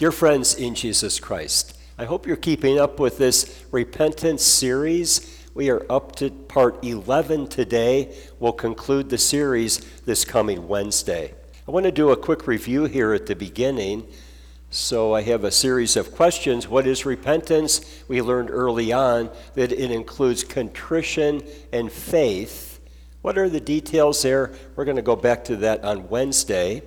Dear friends in Jesus Christ, I hope you're keeping up with this repentance series. We are up to part 11 today. We'll conclude the series this coming Wednesday. I want to do a quick review here at the beginning. So I have a series of questions. What is repentance? We learned early on that it includes contrition and faith. What are the details there? We're going to go back to that on Wednesday.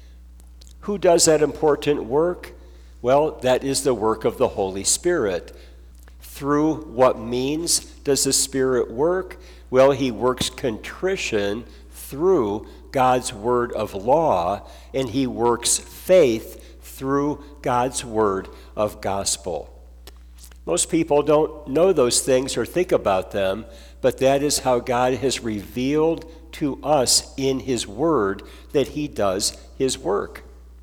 Who does that important work? Well, that is the work of the Holy Spirit. Through what means does the Spirit work? Well, he works contrition through God's word of law, and he works faith through God's word of gospel. Most people don't know those things or think about them, but that is how God has revealed to us in his word that he does his work.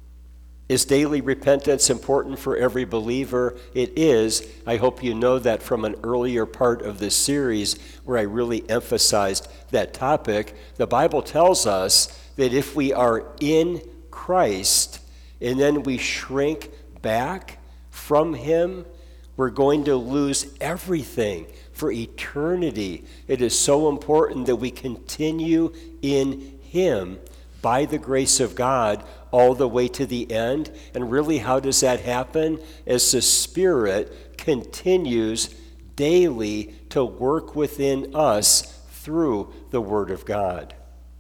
Is daily repentance important for every believer? It is. I hope you know that from an earlier part of this series where I really emphasized that topic. The Bible tells us that if we are in Christ and then we shrink back from him, we're going to lose everything for eternity. It is so important that we continue in him by the grace of God all the way to the end. And really, how does that happen? As the Spirit continues daily to work within us through the Word of God.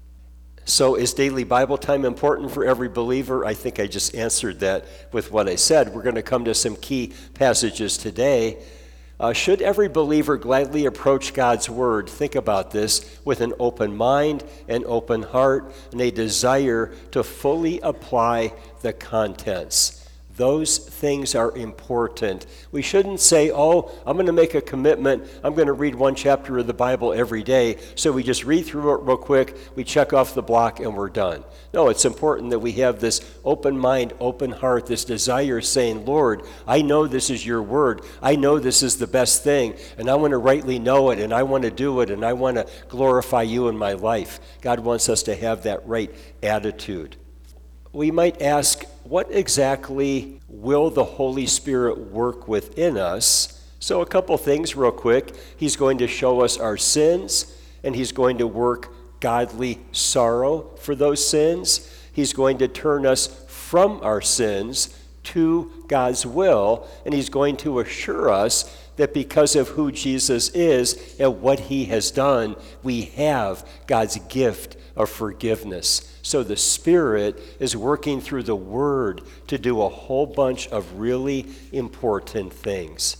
So is daily Bible time important for every believer? I think I just answered that with what I said. We're going to come to some key passages today. Should every believer gladly approach God's word? Think about this with an open mind, an open heart, and a desire to fully apply the contents. Those things are important. We shouldn't say, I'm going to make a commitment. I'm going to read one chapter of the Bible every day. So we just read through it real quick, we check off the block, and we're done. No, it's important that we have this open mind, open heart, this desire saying, Lord, I know this is your word. I know this is the best thing, and I want to rightly know it, and I want to do it, and I want to glorify you in my life. God wants us to have that right attitude. We might ask, what exactly will the Holy Spirit work within us? So a couple things real quick. He's going to show us our sins, and he's going to work godly sorrow for those sins. He's going to turn us from our sins to God's will, and he's going to assure us that because of who Jesus is and what he has done, we have God's gift of forgiveness. So the Spirit is working through the Word to do a whole bunch of really important things.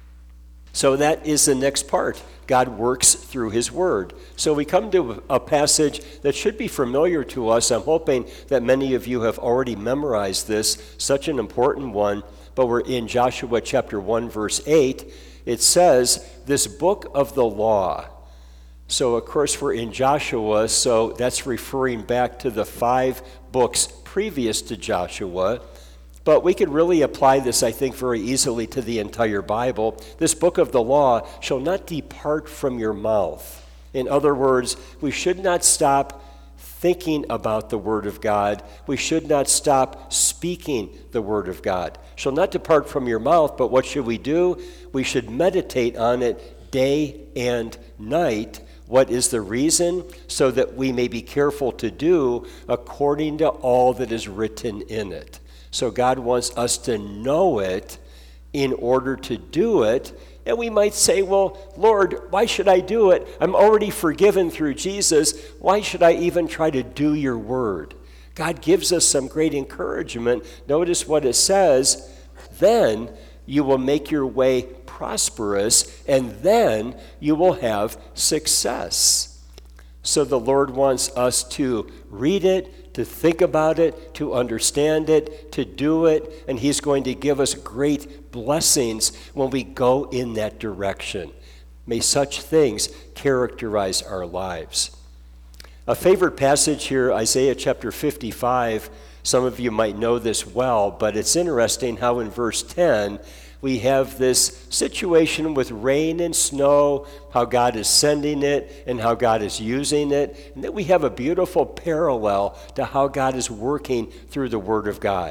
So that is the next part. God works through his Word. So we come to a passage that should be familiar to us. I'm hoping that many of you have already memorized this, such an important one. But we're in Joshua chapter 1, verse 8. It says, this book of the law. So, of course, we're in Joshua, so that's referring back to the 5 books previous to Joshua. But we could really apply this, I think, very easily to the entire Bible. This book of the law shall not depart from your mouth. In other words, we should not stop thinking about the Word of God. We should not stop speaking the Word of God. Shall not depart from your mouth, but what should we do? We should meditate on it day and night. What is the reason? So that we may be careful to do according to all that is written in it. So God wants us to know it in order to do it. And we might say, well, Lord, why should I do it? I'm already forgiven through Jesus. Why should I even try to do your word? God gives us some great encouragement. Notice what it says. Then you will make your way prosperous, and then you will have success. So the Lord wants us to read it, to think about it, to understand it, to do it, and he's going to give us great blessings when we go in that direction. May such things characterize our lives. A favorite passage here, Isaiah chapter 55. Some of you might know this well, but it's interesting how in verse 10, we have this situation with rain and snow, how God is sending it and how God is using it. And then we have a beautiful parallel to how God is working through the Word of God.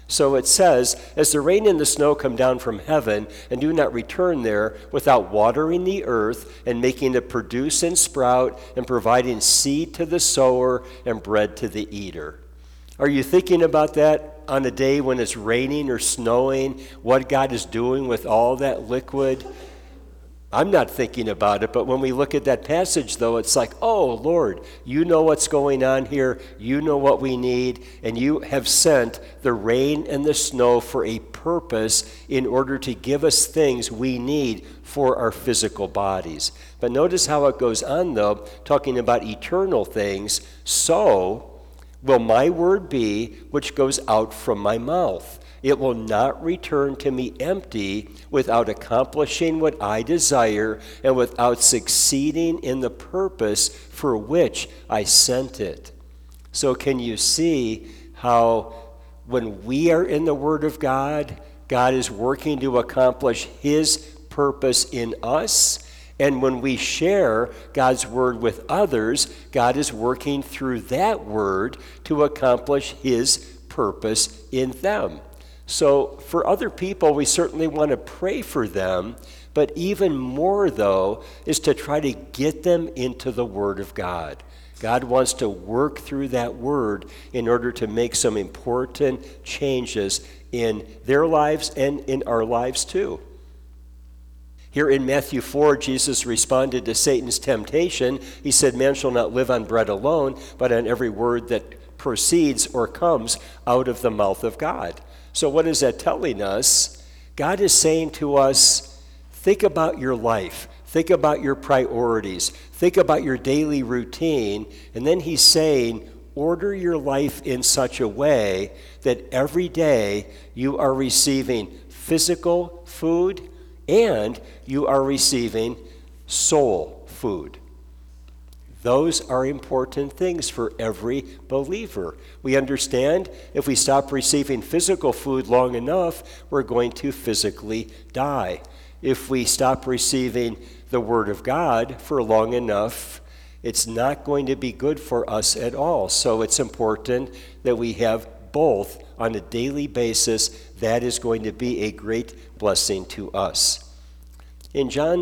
So it says, as the rain and the snow come down from heaven and do not return there without watering the earth and making it produce and sprout and providing seed to the sower and bread to the eater. Are you thinking about that on a day when it's raining or snowing, what God is doing with all that liquid? I'm not thinking about it, but when we look at that passage, though, it's like, oh, Lord, you know what's going on here. You know what we need, and you have sent the rain and the snow for a purpose in order to give us things we need for our physical bodies. But notice how it goes on, though, talking about eternal things. So will my word be which goes out from my mouth. It will not return to me empty without accomplishing what I desire and without succeeding in the purpose for which I sent it. So can you see how when we are in the Word of God, God is working to accomplish His purpose in us? And when we share God's Word with others, God is working through that Word to accomplish His purpose in them. So for other people, we certainly want to pray for them, but even more, though, is to try to get them into the Word of God. God wants to work through that Word in order to make some important changes in their lives and in our lives too. Here in Matthew 4, Jesus responded to Satan's temptation. He said, "Man shall not live on bread alone, but on every word that proceeds or comes out of the mouth of God." So what is that telling us? God is saying to us, think about your life. Think about your priorities. Think about your daily routine. And then He's saying, order your life in such a way that every day you are receiving physical food and you are receiving soul food. Those are important things for every believer. We understand if we stop receiving physical food long enough, we're going to physically die. If we stop receiving the Word of God for long enough, it's not going to be good for us at all. So it's important that we have both on a daily basis. That is going to be a great blessing to us. In John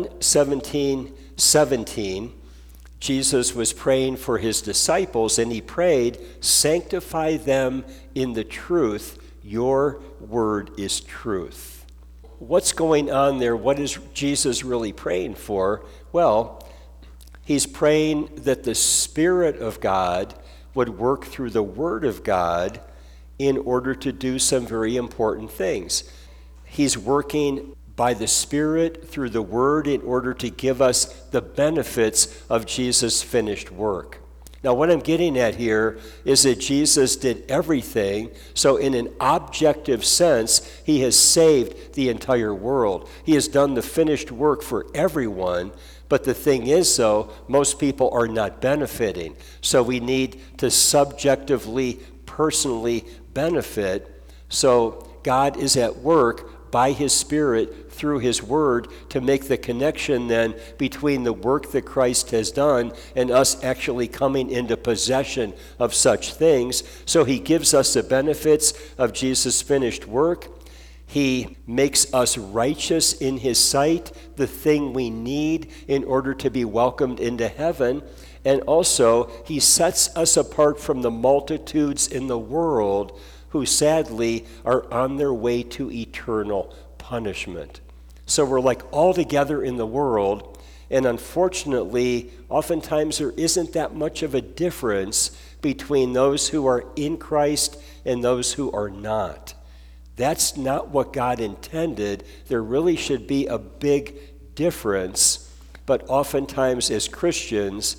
17:17, Jesus was praying for His disciples, and He prayed, "Sanctify them in the truth. Your word is truth." What's going on there? What is Jesus really praying for? Well, He's praying that the Spirit of God would work through the Word of God in order to do some very important things. He's working by the Spirit through the Word in order to give us the benefits of Jesus' finished work. Now, what I'm getting at here is that Jesus did everything, so in an objective sense, He has saved the entire world. He has done the finished work for everyone, but the thing is, though, most people are not benefiting. So we need to subjectively, personally benefit. So God is at work by His Spirit through His Word to make the connection then between the work that Christ has done and us actually coming into possession of such things. So He gives us the benefits of Jesus' finished work. He makes us righteous in His sight, the thing we need in order to be welcomed into heaven. And also, He sets us apart from the multitudes in the world who sadly are on their way to eternal punishment. So we're like all together in the world, and unfortunately, oftentimes there isn't that much of a difference between those who are in Christ and those who are not. That's not what God intended. There really should be a big difference, but oftentimes as Christians,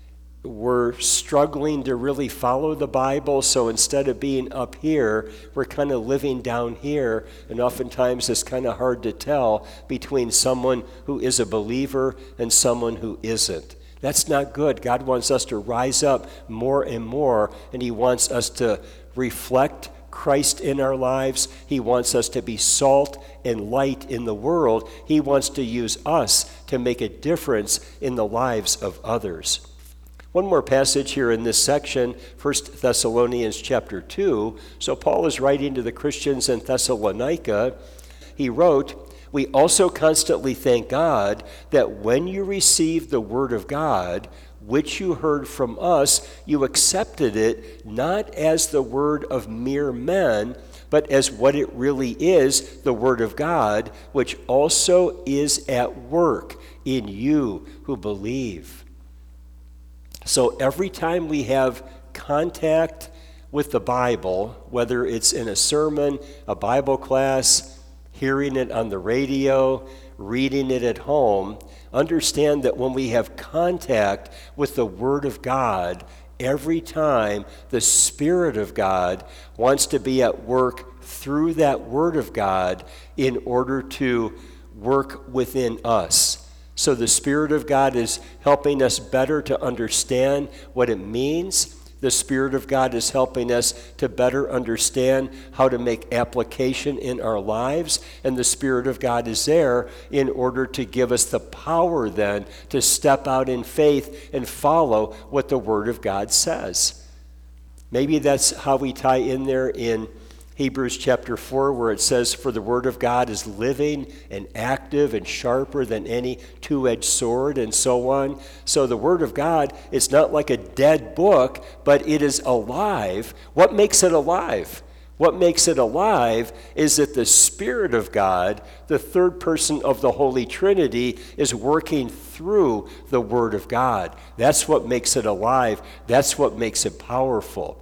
we're struggling to really follow the Bible, so instead of being up here, we're kind of living down here, and oftentimes it's kind of hard to tell between someone who is a believer and someone who isn't. That's not good. God wants us to rise up more and more, and He wants us to reflect Christ in our lives. He wants us to be salt and light in the world. He wants to use us to make a difference in the lives of others. One more passage here in this section, 1 Thessalonians chapter 2. So Paul is writing to the Christians in Thessalonica. He wrote, "We also constantly thank God that when you received the word of God, which you heard from us, you accepted it not as the word of mere men, but as what it really is, the word of God, which also is at work in you who believe." So every time we have contact with the Bible, whether it's in a sermon, a Bible class, hearing it on the radio, reading it at home, understand that when we have contact with the Word of God, every time the Spirit of God wants to be at work through that Word of God in order to work within us. So the Spirit of God is helping us better to understand what it means. The Spirit of God is helping us to better understand how to make application in our lives. And the Spirit of God is there in order to give us the power then to step out in faith and follow what the Word of God says. Maybe that's how we tie in there in Hebrews chapter 4, where it says, "For the word of God is living and active and sharper than any two-edged sword," and so on. So the word of God is not like a dead book, but it is alive. What makes it alive? What makes it alive is that the Spirit of God, the third person of the Holy Trinity, is working through the word of God. That's what makes it alive. That's what makes it powerful.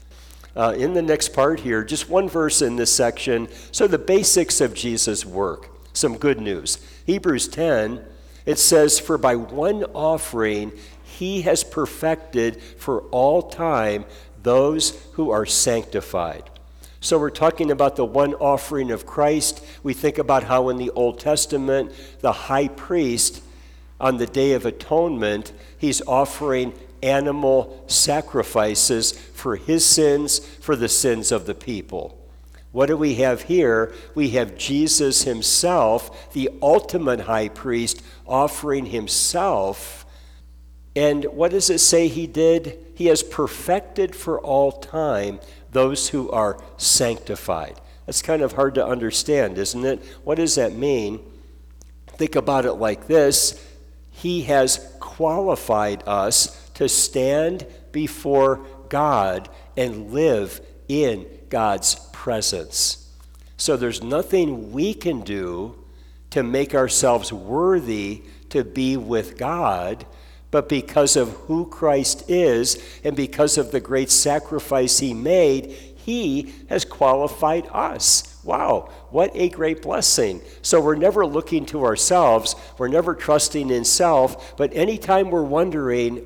In the next part here, just one verse in this section. So the basics of Jesus' work, some good news. Hebrews 10, it says, "For by one offering he has perfected for all time those who are sanctified." So we're talking about the one offering of Christ. We think about how in the Old Testament, the high priest on the Day of Atonement, he's offering animal sacrifices for his sins, for the sins of the people. What do we have here? We have Jesus himself, the ultimate high priest, offering himself. And what does it say he did? He has perfected for all time those who are sanctified. That's kind of hard to understand, isn't it? What does that mean? Think about it like this. He has qualified us to stand before God and live in God's presence. So there's nothing we can do to make ourselves worthy to be with God, but because of who Christ is and because of the great sacrifice he made, he has qualified us. Wow, what a great blessing. So we're never looking to ourselves, we're never trusting in self, but anytime we're wondering,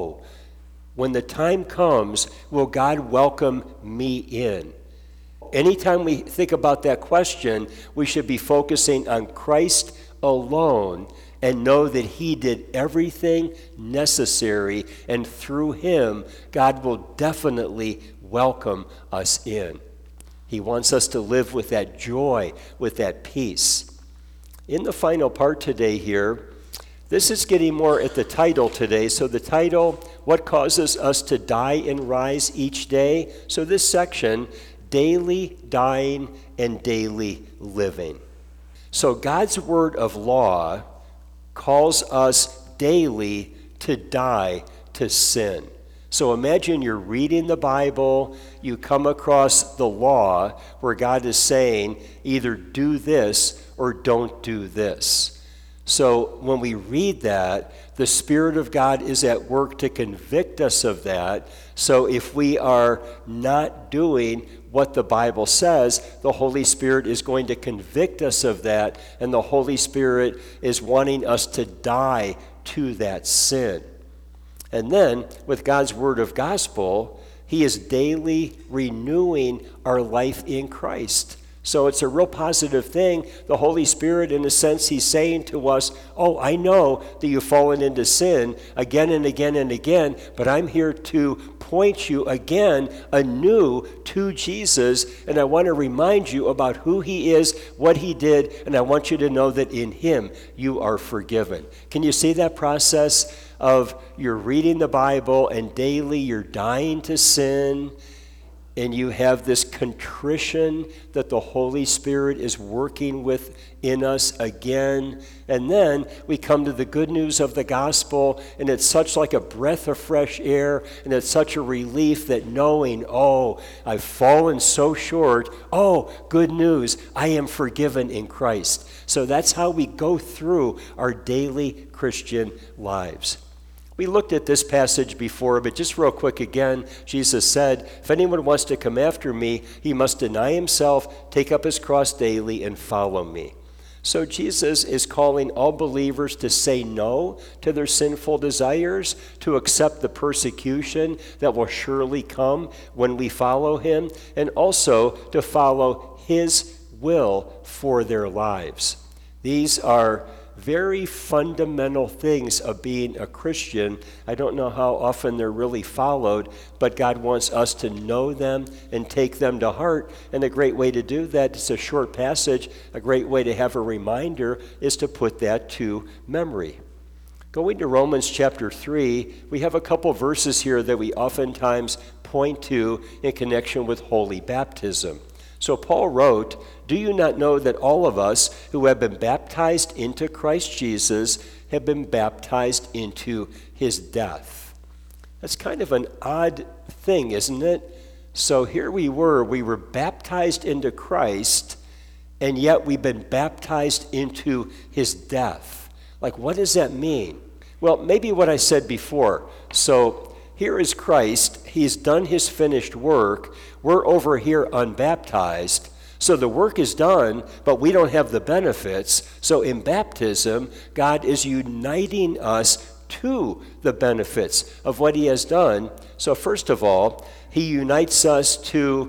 when the time comes, will God welcome me in? Anytime we think about that question, we should be focusing on Christ alone and know that he did everything necessary, and through him, God will definitely welcome us in. He wants us to live with that joy, with that peace. In the final part today here, this is getting more at the title today. So the title, What Causes Us to Die and Rise Each Day? So this section, Daily Dying and Daily Living. So God's word of law calls us daily to die to sin. So imagine you're reading the Bible, you come across the law where God is saying either do this or don't do this. So when we read that, the Spirit of God is at work to convict us of that. So if we are not doing what the Bible says, the Holy Spirit is going to convict us of that, and the Holy Spirit is wanting us to die to that sin. And then, with God's word of gospel, he is daily renewing our life in Christ. So it's a real positive thing. The Holy Spirit, in a sense, he's saying to us, I know that you've fallen into sin again and again and again, but I'm here to point you again anew to Jesus, and I want to remind you about who he is, what he did, and I want you to know that in him you are forgiven. Can you see that process of you're reading the Bible and daily you're dying to sin, and you have this contrition that the Holy Spirit is working within us again. And then we come to the good news of the gospel, and it's such like a breath of fresh air, and it's such a relief that knowing, oh, I've fallen so short. Oh, good news, I am forgiven in Christ. So that's how we go through our daily Christian lives. We looked at this passage before, but just real quick again, Jesus said, if anyone wants to come after me, he must deny himself, take up his cross daily, and follow me. So Jesus is calling all believers to say no to their sinful desires, to accept the persecution that will surely come when we follow him, and also to follow his will for their lives. These are very fundamental things of being a Christian. I don't know how often they're really followed, but God wants us to know them and take them to heart. And a great way to do that, it's a short passage, a great way to have a reminder is to put that to memory. Going to Romans chapter 3, we have a couple verses here that we oftentimes point to in connection with holy baptism. So Paul wrote, do you not know that all of us who have been baptized into Christ Jesus have been baptized into his death? That's kind of an odd thing, isn't it? So here we were baptized into Christ, and yet we've been baptized into his death. Like, what does that mean? Well, maybe what I said before. So here is Christ. He's done his finished work. We're over here unbaptized. So the work is done, but we don't have the benefits. So in baptism, God is uniting us to the benefits of what he has done. So first of all, he unites us to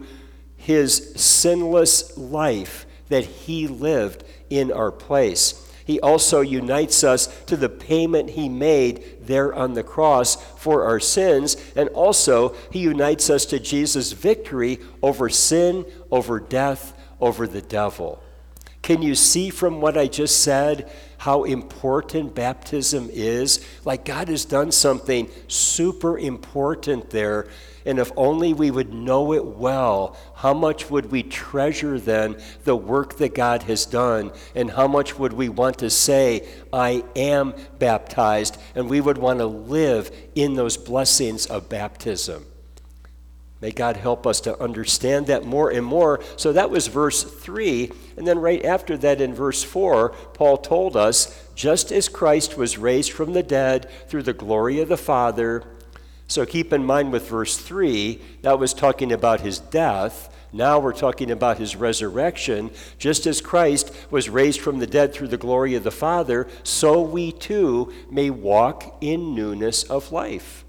his sinless life that he lived in our place. He also unites us to the payment he made there on the cross for our sins. And also, he unites us to Jesus' victory over sin, over death, over the devil. Can you see from what I just said how important baptism is? Like, God has done something super important there. And if only we would know it well, how much would we treasure then the work that God has done? And how much would we want to say, I am baptized? And we would want to live in those blessings of baptism. May God help us to understand that more and more. So that was verse 3. And then right after that in verse 4, Paul told us, just as Christ was raised from the dead through the glory of the Father. So keep in mind with verse 3, that was talking about his death. Now we're talking about his resurrection. Just as Christ was raised from the dead through the glory of the Father, so we too may walk in newness of life.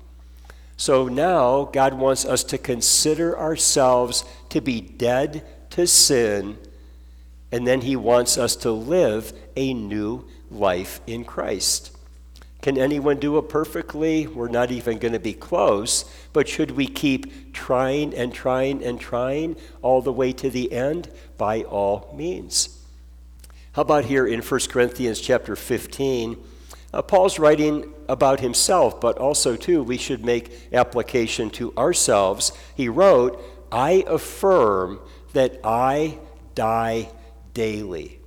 So now God wants us to consider ourselves to be dead to sin, and then he wants us to live a new life in Christ. Can anyone do it perfectly? We're not even going to be close, but should we keep trying and trying and trying all the way to the end? By all means. How about here in 1 Corinthians chapter 15? Paul's writing about himself, but also, too, we should make application to ourselves. He wrote, I affirm that I die daily.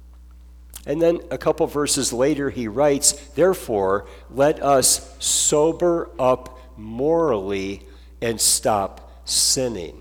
And then a couple verses later, he writes, therefore, let us sober up morally and stop sinning.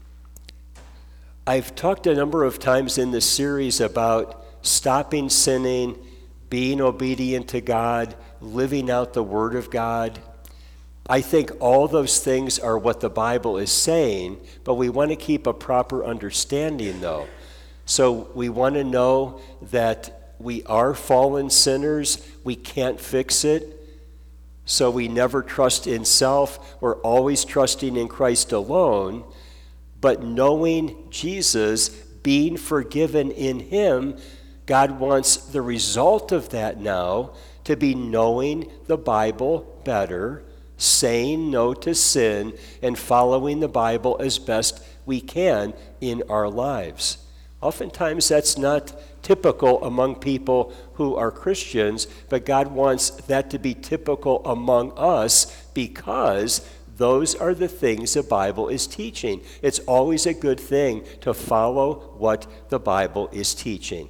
I've talked a number of times in this series about stopping sinning, being obedient to God, living out the Word of God. I think all those things are what the Bible is saying, but we want to keep a proper understanding, though. So we want to know that we are fallen sinners. We can't fix it. So we never trust in self. We're always trusting in Christ alone. But knowing Jesus, being forgiven in him, God wants the result of that now to be knowing the Bible better, saying no to sin and following the Bible as best we can in our lives. Oftentimes that's not typical among people who are Christians, but God wants that to be typical among us because those are the things the Bible is teaching. It's always a good thing to follow what the Bible is teaching.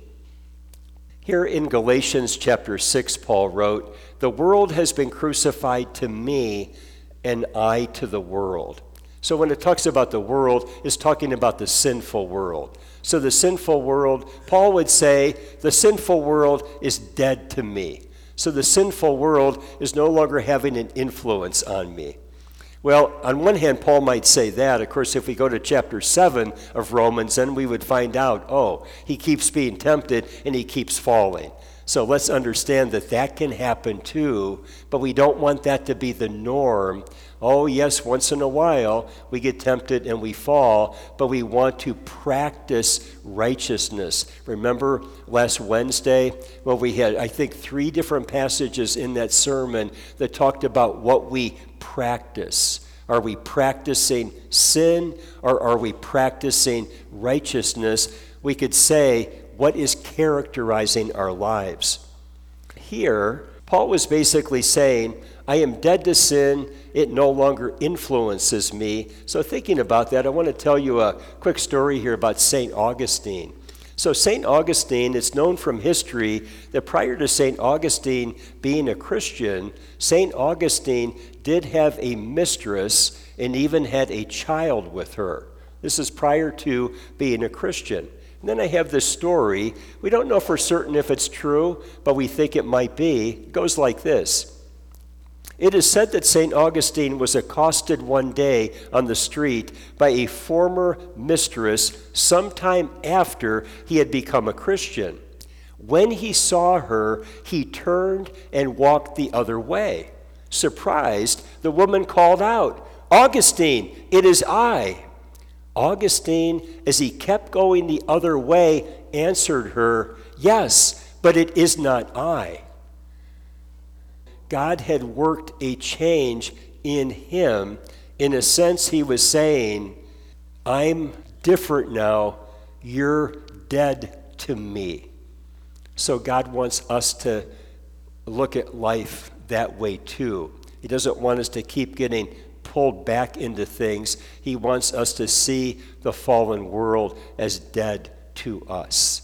Here in Galatians chapter 6, Paul wrote, "The world has been crucified to me, and I to the world." So when it talks about the world, it's talking about the sinful world. So the sinful world, Paul would say, the sinful world is dead to me. So the sinful world is no longer having an influence on me. Well, on one hand, Paul might say that. Of course, if we go to chapter 7 of Romans, then we would find out, he keeps being tempted and he keeps falling. So let's understand that that can happen too, but we don't want that to be the norm. Oh, yes, once in a while we get tempted and we fall, but we want to practice righteousness. Remember last Wednesday? Well, we had, I think, 3 different passages in that sermon that talked about what we practice. Are we practicing sin or are we practicing righteousness? We could say, what is characterizing our lives? Here, Paul was basically saying, I am dead to sin. It no longer influences me. So thinking about that, I want to tell you a quick story here about St. Augustine. So St. Augustine, it's known from history that prior to St. Augustine being a Christian, St. Augustine did have a mistress and even had a child with her. This is prior to being a Christian. And then I have this story. We don't know for certain if it's true, but we think it might be. It goes like this. It is said that St. Augustine was accosted one day on the street by a former mistress sometime after he had become a Christian. When he saw her, he turned and walked the other way. Surprised, the woman called out, "Augustine, it is I." Augustine, as he kept going the other way, answered her, "Yes, but it is not I." God had worked a change in him. In a sense, he was saying, I'm different now. You're dead to me. So God wants us to look at life that way too. He doesn't want us to keep getting pulled back into things. He wants us to see the fallen world as dead to us.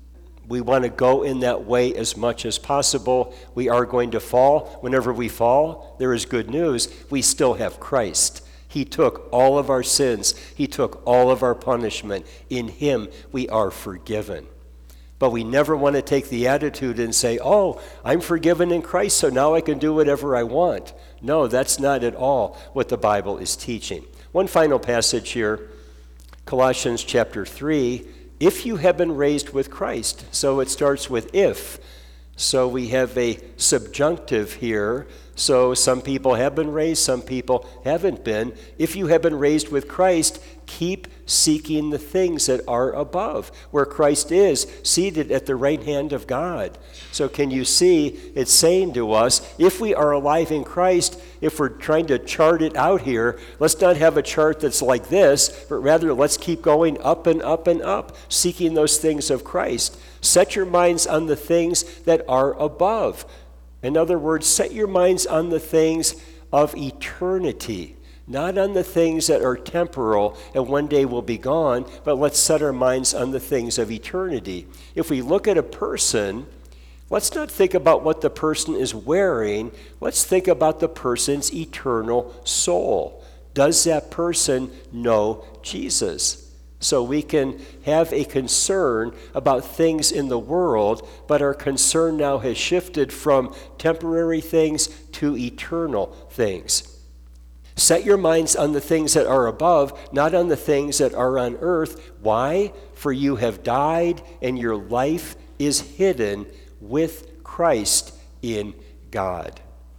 We want to go in that way as much as possible. We are going to fall. Whenever we fall, there is good news. We still have Christ. He took all of our sins. He took all of our punishment. In him, we are forgiven. But we never want to take the attitude and say, I'm forgiven in Christ, so now I can do whatever I want. No, that's not at all what the Bible is teaching. One final passage here, Colossians chapter 3. If you have been raised with Christ. So it starts with if. So we have a subjunctive here. So some people have been raised, some people haven't been. If you have been raised with Christ, keep seeking the things that are above, where Christ is, seated at the right hand of God. So can you see, it's saying to us, if we are alive in Christ, if we're trying to chart it out here, let's not have a chart that's like this, but rather let's keep going up and up and up, seeking those things of Christ. Set your minds on the things that are above. In other words, set your minds on the things of eternity, not on the things that are temporal and one day will be gone, but let's set our minds on the things of eternity. If we look at a person, let's not think about what the person is wearing. Let's think about the person's eternal soul. Does that person know Jesus? So we can have a concern about things in the world, but our concern now has shifted from temporary things to eternal things. Set your minds on the things that are above, not on the things that are on earth. Why? For you have died, and your life is hidden with Christ in God.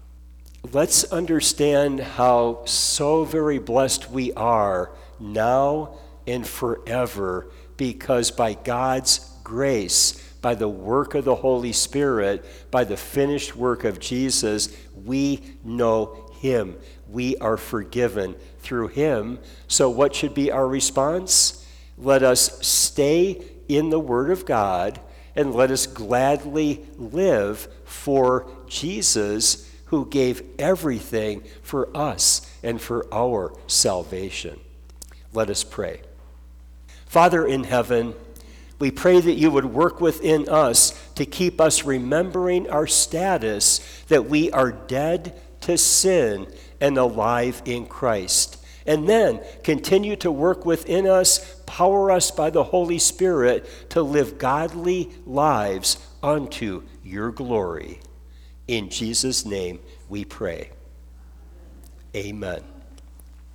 Let's understand how so very blessed we are now and forever, because by God's grace, by the work of the Holy Spirit, by the finished work of Jesus, we know him. We are forgiven through him. So what should be our response? Let us stay in the Word of God, and let us gladly live for Jesus, who gave everything for us and for our salvation. Let us pray. Father in heaven, we pray that you would work within us to keep us remembering our status, that we are dead to sin and alive in Christ. And then continue to work within us, power us by the Holy Spirit to live godly lives unto your glory. In Jesus' name we pray. Amen.